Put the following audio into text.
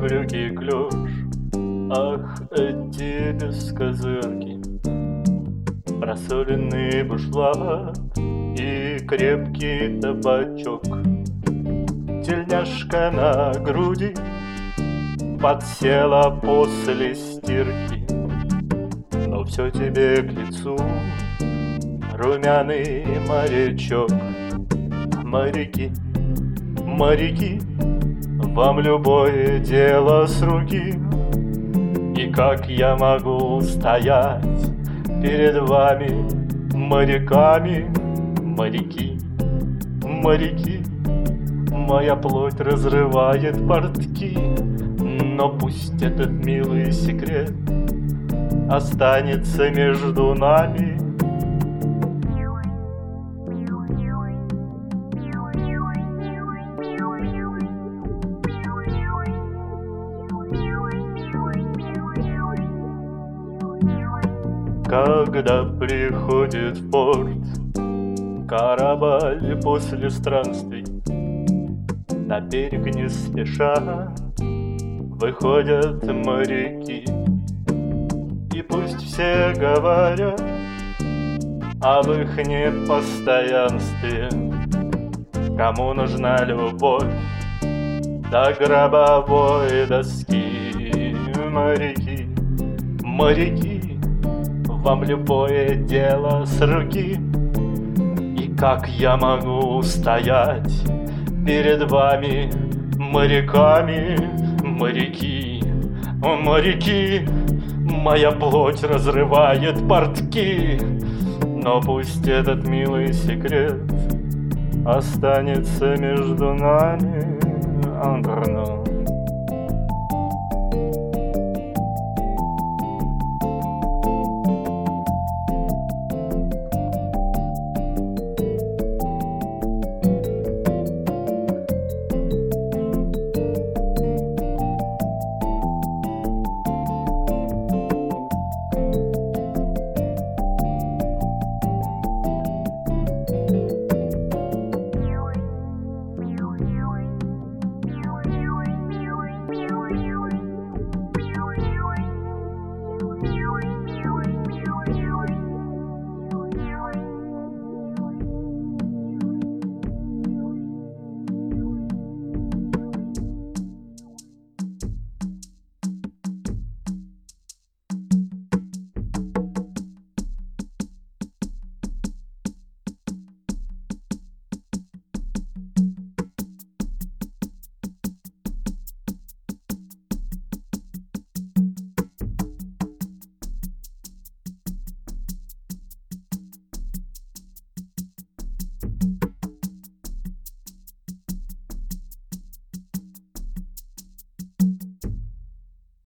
брюки клеш. Ах, эти бескозырки, просоленный бушлат и крепкий табачок. Тельняшка на груди подсела после стирки, но все тебе к лицу, румяный морячок. Моряки, моряки, вам любое дело с руки. И как я могу стоять перед вами, моряками? Моряки, моряки, моя плоть разрывает портки, но пусть этот милый секрет останется между нами. Когда приходит в порт корабль после странствий, на берег не спеша выходят моряки. И пусть все говорят об их непостоянстве, кому нужна любовь до гробовой доски. Моряки, моряки, вам любое дело с руки. И как я могу стоять перед вами, моряками? Моряки, моряки, моя плоть разрывает портки, но пусть этот милый секрет останется между нами. Андерно.